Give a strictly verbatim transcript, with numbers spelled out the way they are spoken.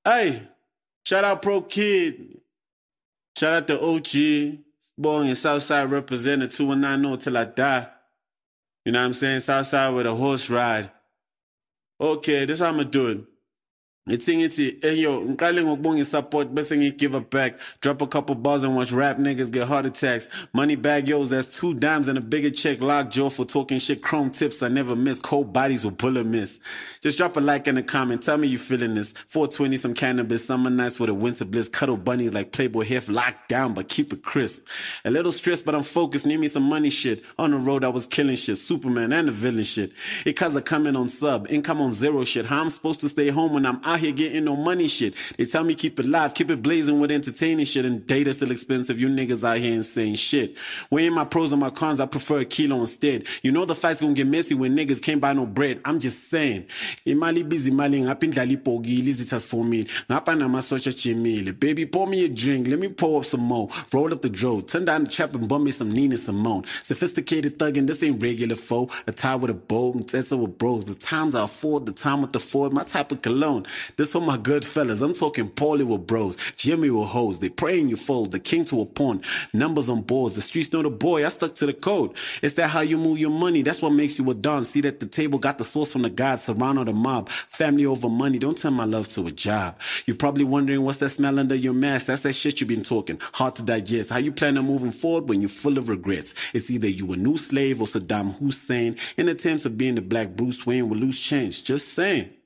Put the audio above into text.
Hey, shout out Pro Kid. Shout out to O G. Boy in Southside representing two one nine oh till I die. You know what I'm saying? Southside with a horse ride. Okay, this how I'ma do it. Ithi ngithi hey yo ngiqale ngokubonga support bese ngigive it back, drop a couple bars and watch rap niggas get heart attacks. Money bag yos, that's two dimes and a bigger check. Lock jaw for talking shit. Chrome tips I never miss. Cold bodies with bullet miss. Just drop a like and a comment, tell me you feeling this. four twenty some cannabis, summer nights with a winter bliss. Cuddle bunnies like Playboy Hef, locked down but keep it crisp. A little stressed but I'm focused, need me some money shit. On the road I was killing shit, Superman and the villain shit. It cause I come in on sub, income on zero shit. How I'm supposed to stay home when I'm out here getting no money shit? They tell me keep it live, keep it blazing with entertaining shit, and data still expensive. You niggas out here insane shit. Weighing my pros and my cons, I prefer a kilo instead. You know the fight's gonna get messy when niggas can't buy no bread. I'm just saying. Imali busy mali ngapindlali pogi lizitas for me. Ngapa na masocha chimile. Baby, pour me a drink, let me pour up some more. Roll up the dro, turn down the trap and bum me some Nina Simone. Sophisticated thuggin', this ain't regular foe. A tie with a bow, that's with bros. The times I afford, the time with the Ford, my type of cologne. This for my good fellas, I'm talking Paulie with bros, Jimmy with hoes, they praying you fold, the king to a pawn, numbers on boards, the streets know the boy, I stuck to the code. It's that how you move your money, that's what makes you a don. See that the table got the source from the gods, Serrano the mob, family over money, don't turn my love to a job. You're probably wondering what's that smell under your mask, that's that shit you been talking, hard to digest. How you plan on moving forward when you're full of regrets? It's either you a new slave or Saddam Hussein, in attempts of being the black Bruce Wayne with loose change, just saying.